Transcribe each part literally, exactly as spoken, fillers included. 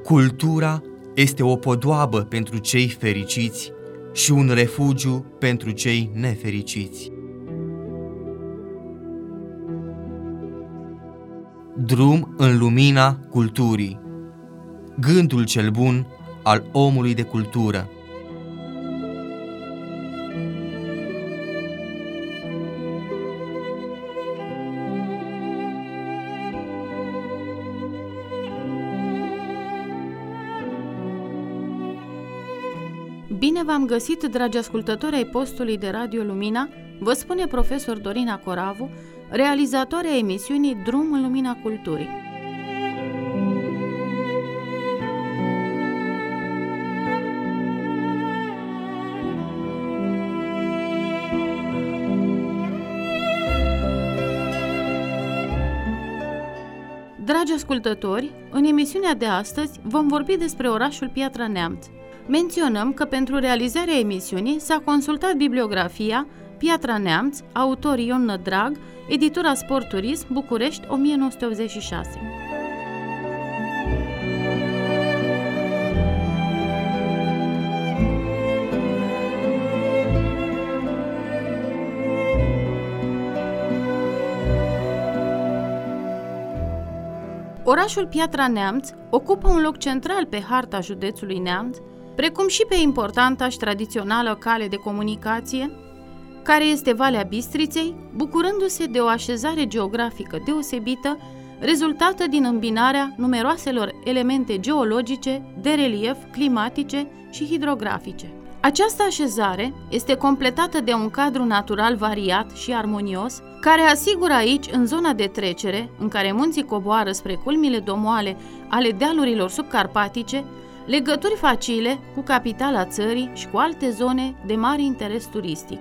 Cultura este o podoabă pentru cei fericiți și un refugiu pentru cei nefericiți. Drum în lumina culturii. Gândul cel bun al omului de cultură. Bine v-am găsit, dragi ascultători ai postului de Radio Lumina, vă spune profesor Dorina Coravu, realizatoarea emisiunii Drum în lumina culturii. Dragi ascultători, în emisiunea de astăzi vom vorbi despre orașul Piatra Neamț. Menționăm că pentru realizarea emisiunii s-a consultat bibliografia Piatra Neamț, autor Ion Nădrag, editura Sport Turism, București, o mie nouă sute optzeci și șase. Orașul Piatra Neamț ocupă un loc central pe harta județului Neamț, precum și pe importanta și tradițională cale de comunicație, care este Valea Bistriței, bucurându-se de o așezare geografică deosebită, rezultată din îmbinarea numeroaselor elemente geologice, de relief, climatice și hidrografice. Această așezare este completată de un cadru natural variat și armonios, care asigură aici, în zona de trecere, în care munții coboară spre culmile domoale ale dealurilor subcarpatice, legături facile cu capitala țării și cu alte zone de mare interes turistic.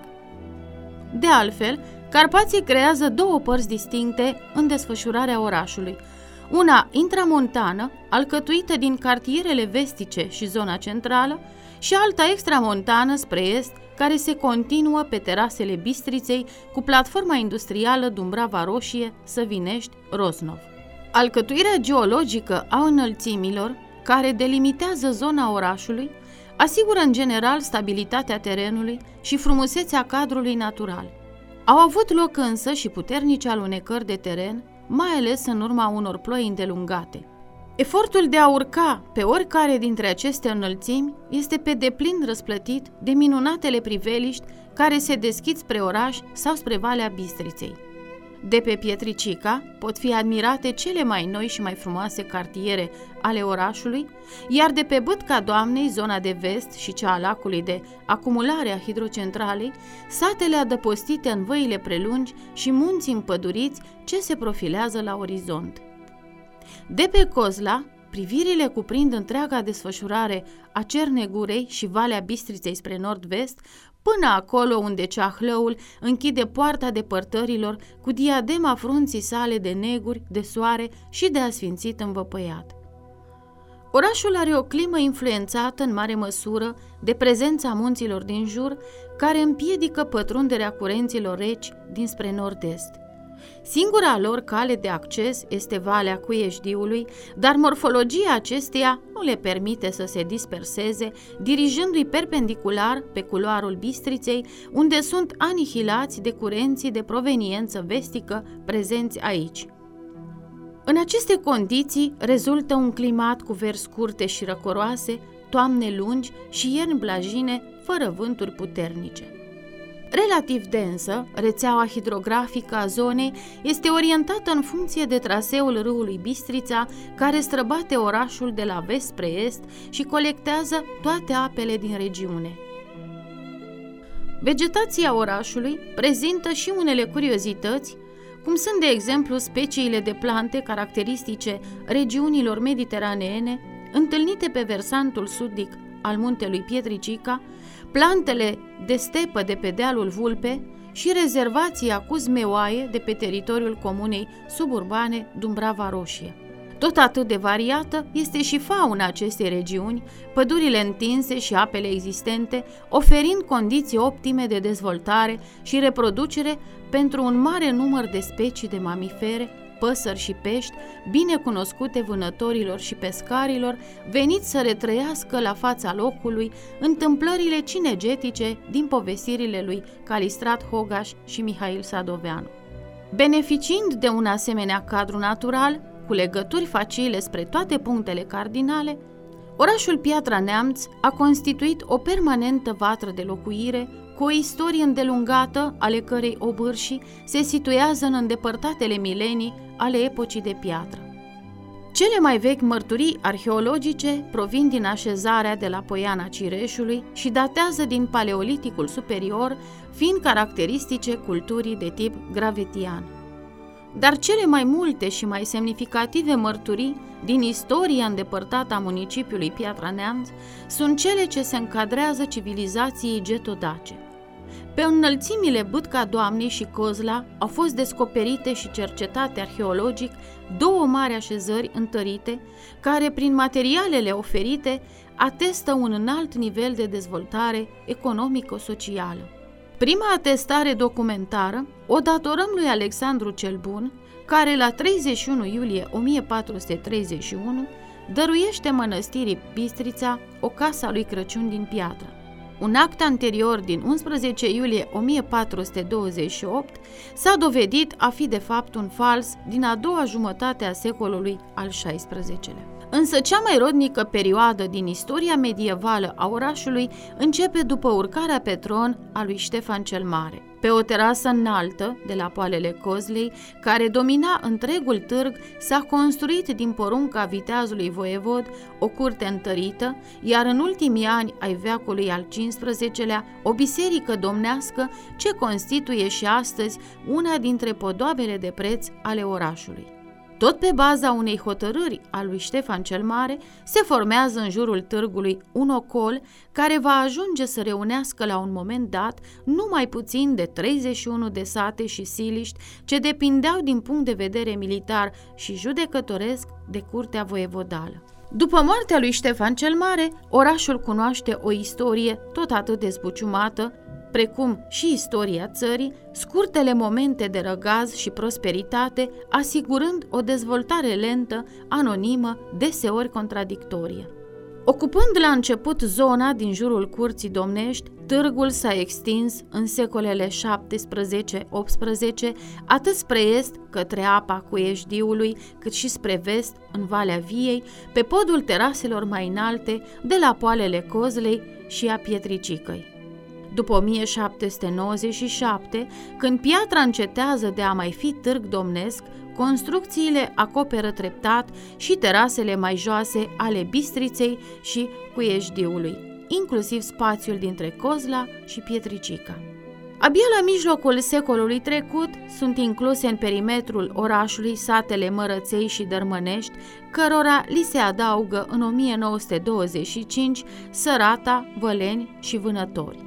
De altfel, Carpații creează două părți distincte în desfășurarea orașului, una intramontană, alcătuită din cartierele vestice și zona centrală, și alta extramontană spre est, care se continuă pe terasele Bistriței cu platforma industrială Dumbrava Roșie, Săvinești, Roznov. Alcătuirea geologică a înălțimilor, care delimitează zona orașului, asigură în general stabilitatea terenului și frumusețea cadrului natural. Au avut loc însă și puternice alunecări de teren, mai ales în urma unor ploi îndelungate. Efortul de a urca pe oricare dintre aceste înălțimi este pe deplin răsplătit de minunatele priveliști care se deschid spre oraș sau spre Valea Bistriței. De pe Pietricica pot fi admirate cele mai noi și mai frumoase cartiere ale orașului, iar de pe Bâtca Doamnei, zona de vest și cea a lacului de acumulare a hidrocentralei, satele adăpostite în văile prelungi și munții împăduriți ce se profilează la orizont. De pe Cozla, privirile cuprind întreaga desfășurare a Cernegurei și Valea Bistriței spre nord-vest, până acolo unde Ceahlăul închide poarta depărtărilor cu diadema frunții sale de neguri, de soare și de asfințit învăpăiat. Orașul are o climă influențată în mare măsură de prezența munților din jur, care împiedică pătrunderea curenților reci dinspre nord-est. Singura lor cale de acces este Valea Cuieșdiului, dar morfologia acesteia nu le permite să se disperseze, dirijându-i perpendicular pe culoarul Bistriței, unde sunt anihilați de curenții de proveniență vestică prezenți aici. În aceste condiții rezultă un climat cu verzi scurte și răcoroase, toamne lungi și ierni blajine, fără vânturi puternice. Relativ densă, rețeaua hidrografică a zonei este orientată în funcție de traseul râului Bistrița, care străbate orașul de la vest spre est și colectează toate apele din regiune. Vegetația orașului prezintă și unele curiozități, cum sunt de exemplu speciile de plante caracteristice regiunilor mediteraneene, întâlnite pe versantul sudic al muntelui Pietricica, plantele de stepă de pe dealul Vulpe și rezervația Cuzmeoaie de pe teritoriul comunei suburbane Dumbrava Roșie. Tot atât de variată este și fauna acestei regiuni, pădurile întinse și apele existente, oferind condiții optime de dezvoltare și reproducere pentru un mare număr de specii de mamifere, păsări și pești, bine cunoscute vânătorilor și pescarilor, veniți să retrăiască la fața locului întâmplările cinegetice din povestirile lui Calistrat Hogaș și Mihail Sadoveanu. Beneficiind de un asemenea cadru natural, cu legături facile spre toate punctele cardinale, orașul Piatra Neamț a constituit o permanentă vatră de locuire cu o istorie îndelungată, ale cărei obârșii se situează în îndepărtatele milenii ale epocii de piatră. Cele mai vechi mărturii arheologice provin din așezarea de la Poiana Cireșului și datează din Paleoliticul superior, fiind caracteristice culturii de tip gravetian. Dar cele mai multe și mai semnificative mărturii din istoria îndepărtată a municipiului Piatra Neamț sunt cele ce se încadrează civilizației getodace. Pe înălțimile Bâtca Doamnei și Cozla au fost descoperite și cercetate arheologic două mari așezări întărite, care, prin materialele oferite, atestă un înalt nivel de dezvoltare economico-socială. Prima atestare documentară o datorăm lui Alexandru cel Bun, care la treizeci și unu iulie o mie patru sute treizeci și unu dăruiește mănăstirii Bistrița o casă a lui Crăciun din piatră. Un act anterior din unsprezece iulie o mie patru sute douăzeci și opt s-a dovedit a fi de fapt un fals din a doua jumătate a secolului al șaisprezecelea. Însă cea mai rodnică perioadă din istoria medievală a orașului începe după urcarea pe tron a lui Ștefan cel Mare. Pe o terasă înaltă de la poalele Cozlei, care domina întregul târg, s-a construit din porunca viteazului voievod o curte întărită, iar în ultimii ani ai veacului al cincisprezecelea o biserică domnească ce constituie și astăzi una dintre podoabele de preț ale orașului. Tot pe baza unei hotărâri a lui Ștefan cel Mare, se formează în jurul târgului un ocol care va ajunge să reunească la un moment dat numai puțin de treizeci și unu de sate și siliști ce depindeau din punct de vedere militar și judecătoresc de curtea voievodală. După moartea lui Ștefan cel Mare, orașul cunoaște o istorie tot atât de zbuciumată, precum și istoria țării, scurtele momente de răgaz și prosperitate, asigurând o dezvoltare lentă, anonimă, deseori contradictorie. Ocupând la început zona din jurul curții domnești, târgul s-a extins în secolele șaptesprezece optsprezece atât spre est, către apa Cuieșdiului, cât și spre vest, în Valea Viei, pe podul teraselor mai înalte, de la poalele Cozlei și a Pietricicăi. După o mie șapte sute nouăzeci și șapte, când piatra încetează de a mai fi târg domnesc, construcțiile acoperă treptat și terasele mai joase ale Bistriței și Cuieșdiului, inclusiv spațiul dintre Cozla și Pietricica. Abia la mijlocul secolului trecut sunt incluse în perimetrul orașului satele Mărăței și Dărmănești, cărora li se adaugă în o mie nouă sute douăzeci și cinci Sărata, Văleni și Vânători.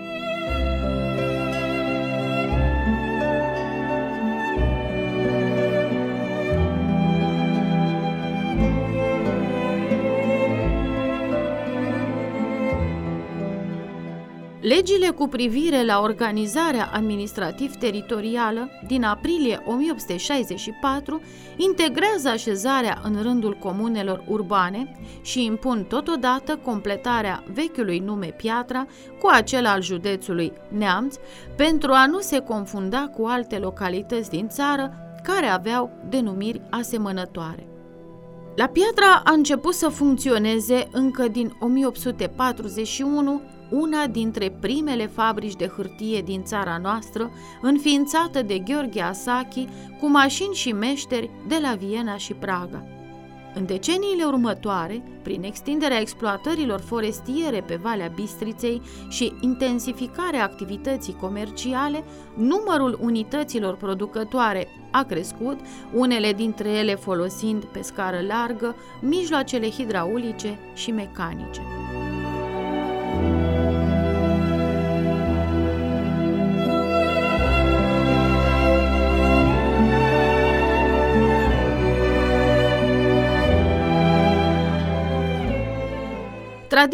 Legile cu privire la organizarea administrativ-teritorială din aprilie o mie opt sute șaizeci și patru integrează așezarea în rândul comunelor urbane și impun totodată completarea vechiului nume Piatra cu acela al județului Neamț pentru a nu se confunda cu alte localități din țară care aveau denumiri asemănătoare. La Piatra a început să funcționeze încă din o mie opt sute patruzeci și unu una dintre primele fabrici de hârtie din țara noastră, înființată de Gheorghe Asachi, cu mașini și meșteri de la Viena și Praga. În deceniile următoare, prin extinderea exploatărilor forestiere pe Valea Bistriței și intensificarea activității comerciale, numărul unităților producătoare a crescut, unele dintre ele folosind pe scară largă mijloacele hidraulice și mecanice.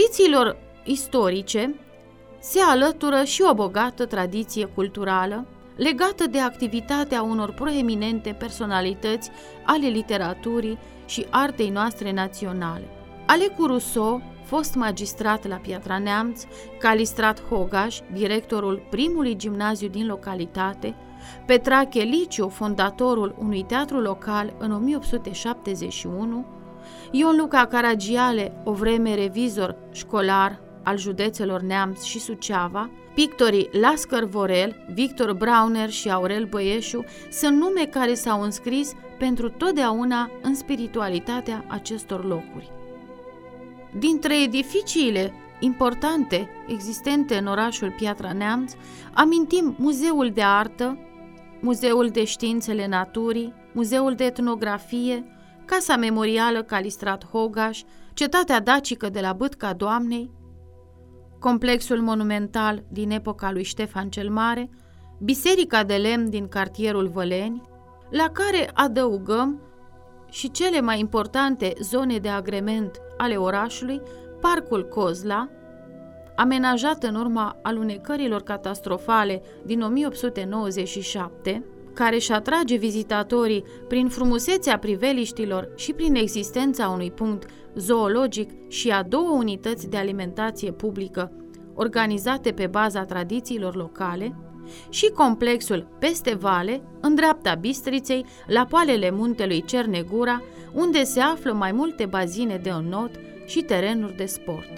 Tradițiilor istorice se alătură și o bogată tradiție culturală, legată de activitatea unor proeminente personalități ale literaturii și artei noastre naționale. Alecu Rousseau, fost magistrat la Piatra Neamț, Calistrat Hogaș, directorul primului gimnaziu din localitate, Petrache Liciu, fondatorul unui teatru local în o mie opt sute șaptezeci și unu, Ion Luca Caragiale, o vreme revizor școlar al județelor Neamț și Suceava, pictorii Lascăr Vorel, Victor Brauner și Aurel Băieșu sunt nume care s-au înscris pentru totdeauna în spiritualitatea acestor locuri. Dintre edificiile importante existente în orașul Piatra Neamț, amintim Muzeul de Artă, Muzeul de Științele Naturii, Muzeul de Etnografie, Casa Memorială Calistrat Hogaș, Cetatea Dacică de la Bâtca Doamnei, Complexul Monumental din epoca lui Ștefan cel Mare, Biserica de Lemn din cartierul Văleni, la care adăugăm și cele mai importante zone de agrement ale orașului, Parcul Cozla, amenajat în urma alunecărilor catastrofale din o mie opt sute nouăzeci și șapte, care își atrage vizitatorii prin frumusețea priveliștilor și prin existența unui punct zoologic și a două unități de alimentație publică organizate pe baza tradițiilor locale, și complexul Peste Vale, în dreapta Bistriței, la poalele muntelui Cernegura, unde se află mai multe bazine de înnot și terenuri de sport.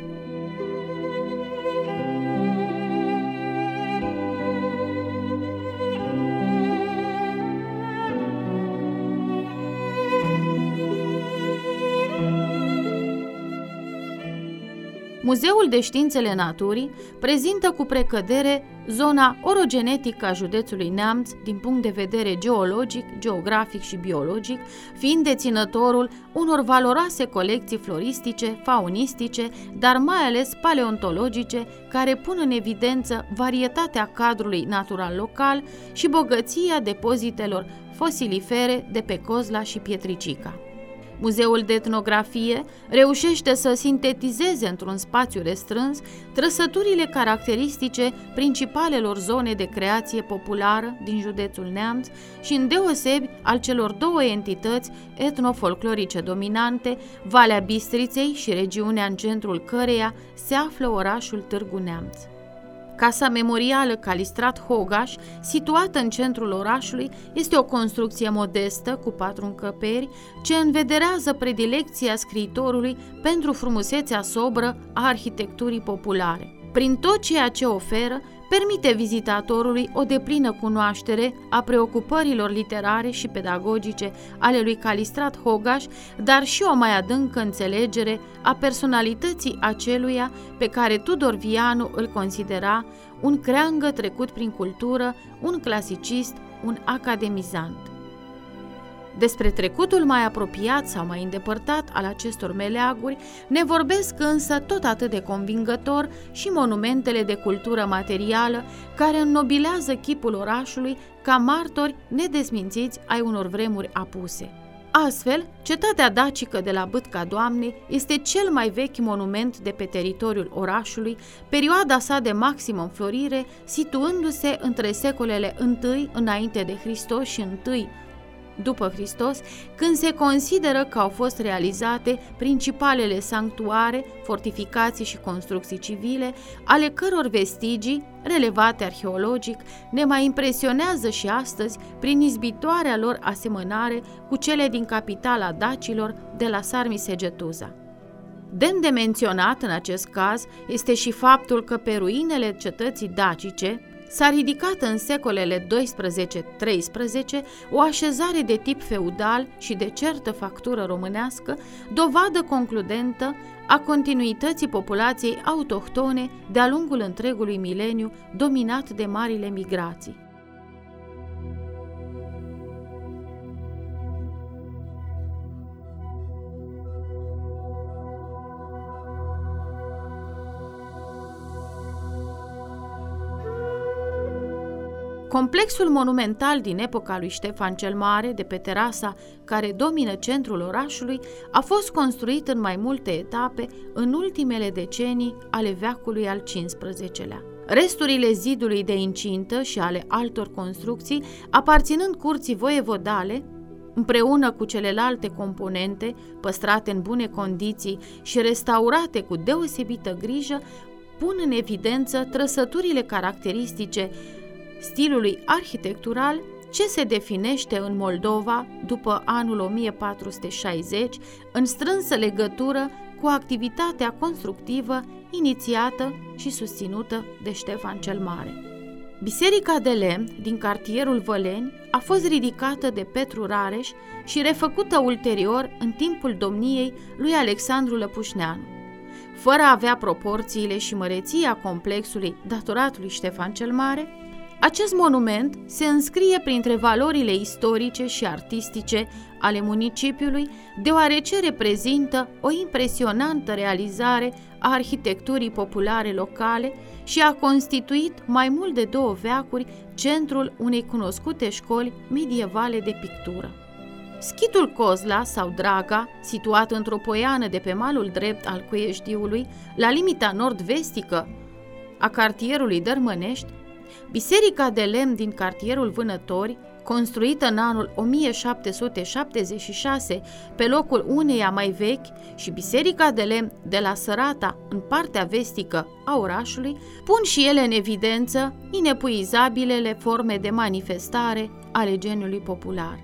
Muzeul de Științele Naturii prezintă cu precădere zona orogenetică a județului Neamț din punct de vedere geologic, geografic și biologic, fiind deținătorul unor valoroase colecții floristice, faunistice, dar mai ales paleontologice, care pun în evidență varietatea cadrului natural local și bogăția depozitelor fosilifere de pe Cozla și Pietricica. Muzeul de Etnografie reușește să sintetizeze într-un spațiu restrâns trăsăturile caracteristice principalelor zone de creație populară din județul Neamț și îndeosebi al celor două entități etnofolclorice dominante, Valea Bistriței și regiunea în centrul căreia se află orașul Târgu Neamț. Casa Memorială Calistrat Hogaș, situată în centrul orașului, este o construcție modestă cu patru încăperi ce învederează predilecția scriitorului pentru frumusețea sobră a arhitecturii populare. Prin tot ceea ce oferă, permite vizitatorului o deplină cunoaștere a preocupărilor literare și pedagogice ale lui Calistrat Hogaș, dar și o mai adâncă înțelegere a personalității aceluia pe care Tudor Vianu îl considera un creangă trecut prin cultură, un clasicist, un academizant. Despre trecutul mai apropiat sau mai îndepărtat al acestor meleaguri ne vorbesc însă tot atât de convingător și monumentele de cultură materială care înnobilează chipul orașului ca martori nedezmințiți ai unor vremuri apuse. Astfel, cetatea dacică de la Bâtca Doamnei este cel mai vechi monument de pe teritoriul orașului, perioada sa de maximă înflorire situându-se între secolele I înainte de Hristos și I după Hristos, când se consideră că au fost realizate principalele sanctuare, fortificații și construcții civile, ale căror vestigii, relevate arheologic, ne mai impresionează și astăzi prin izbitoarea lor asemănare cu cele din capitala dacilor de la Sarmisegetuza. Demn de menționat în acest caz este și faptul că pe ruinele cetății dacice s-a ridicat în secolele doisprezece treisprezece o așezare de tip feudal și de certă factură românească, dovadă concludentă a continuității populației autohtone de-a lungul întregului mileniu dominat de marile migrații. Complexul monumental din epoca lui Ștefan cel Mare, de pe terasa care domină centrul orașului, a fost construit în mai multe etape în ultimele decenii ale veacului al cincisprezecelea. resturile zidului de incintă și ale altor construcții, aparținând curții voievodale, împreună cu celelalte componente păstrate în bune condiții și restaurate cu deosebită grijă, pun în evidență trăsăturile caracteristice stilului arhitectural ce se definește în Moldova după anul o mie patru sute șaizeci, în strânsă legătură cu activitatea constructivă inițiată și susținută de Ștefan cel Mare. Biserica de lemn din cartierul Văleni a fost ridicată de Petru Rareș și refăcută ulterior în timpul domniei lui Alexandru Lăpușneanu. Fără a avea proporțiile și măreția complexului datorat lui Ștefan cel Mare, acest monument se înscrie printre valorile istorice și artistice ale municipiului, deoarece reprezintă o impresionantă realizare a arhitecturii populare locale și a constituit mai mult de două veacuri centrul unei cunoscute școli medievale de pictură. Schitul Cozla sau Draga, situat într-o poiană de pe malul drept al Cuieșdiului, la limita nord-vestică a cartierului Dărmănești, biserica de lemn din cartierul Vânători, construită în anul o mie șapte sute șaptezeci și șase pe locul uneia mai vechi, și biserica de lemn de la Sărata, în partea vestică a orașului, pun și ele în evidență inepuizabilele forme de manifestare ale geniului popular.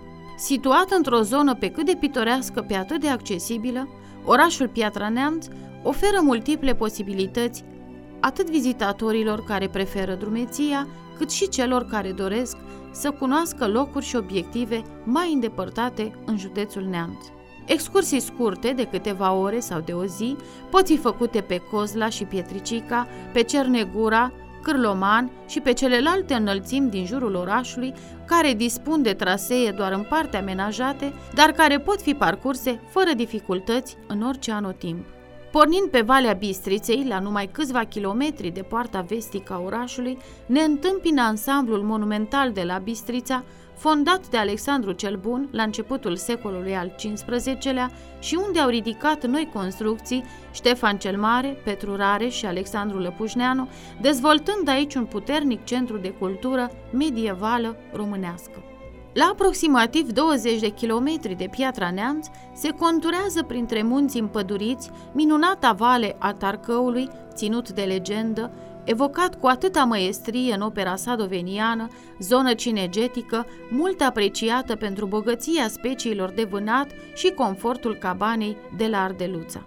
Situat într-o zonă pe cât de pitorească, pe atât de accesibilă, orașul Piatra Neamț oferă multiple posibilități atât vizitatorilor care preferă drumeția, cât și celor care doresc să cunoască locuri și obiective mai îndepărtate în județul Neamț. Excursii scurte de câteva ore sau de o zi pot fi făcute pe Cozla și Pietricica, pe Cernegura, Cârloman și pe celelalte înălțimi din jurul orașului, care dispun de trasee doar în parte amenajate, dar care pot fi parcurse fără dificultăți în orice anotimp. Pornind pe Valea Bistriței, la numai câțiva kilometri de poarta vestică a orașului, ne întâmpină ansamblul monumental de la Bistrița, fondat de Alexandru cel Bun la începutul secolului al cincisprezecelea și unde au ridicat noi construcții Ștefan cel Mare, Petru Rareș și Alexandru Lăpușneanu, dezvoltând aici un puternic centru de cultură medievală românească. La aproximativ douăzeci de kilometri de Piatra Neamț se conturează printre munți împăduriți minunata vale a Tarcăului, ținut de legendă, evocat cu atâta măiestrie în opera sadoveniană, zonă cinegetică, mult apreciată pentru bogăția speciilor de vânat și confortul cabanei de la Ardeluța.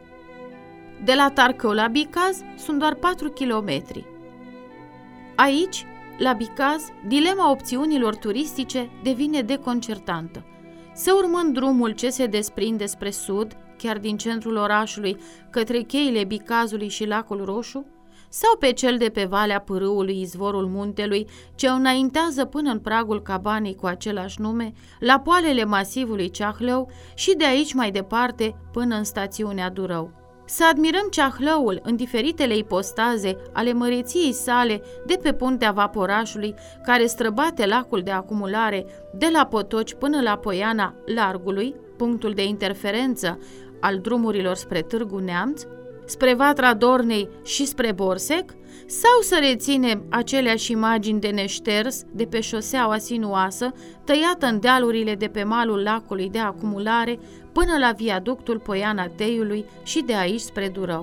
De la Tarcău la Bicaz sunt doar patru kilometri. Aici, la Bicaz, dilema opțiunilor turistice devine deconcertantă. Să urmând drumul ce se desprinde spre sud, chiar din centrul orașului, către cheile Bicazului și Lacul Roșu, sau pe cel de pe Valea Pârâului, izvorul muntelui, ce înaintează până în pragul cabanei cu același nume, la poalele masivului Ceahlău și de aici mai departe până în stațiunea Durău. Să admirăm Ceahlăul în diferitele ipostaze ale măreției sale de pe puntea Vaporașului, care străbate lacul de acumulare de la Potoci până la Poiana Largului, punctul de interferență al drumurilor spre Târgu Neamț, spre Vatra Dornei și spre Borsec, sau să reținem aceleași imagini de neșters de pe șoseaua sinuoasă, tăiată în dealurile de pe malul lacului de acumulare până la viaductul Poiana Teiului și de aici spre Durău.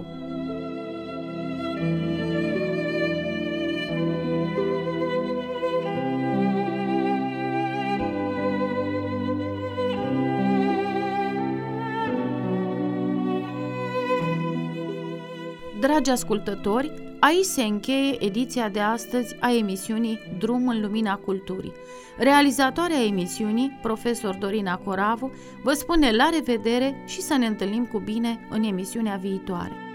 Dragi ascultători, aici se încheie ediția de astăzi a emisiunii Drum în lumina culturii. Realizatoarea emisiunii, profesor Dorina Coravu, vă spune la revedere și să ne întâlnim cu bine în emisiunea viitoare.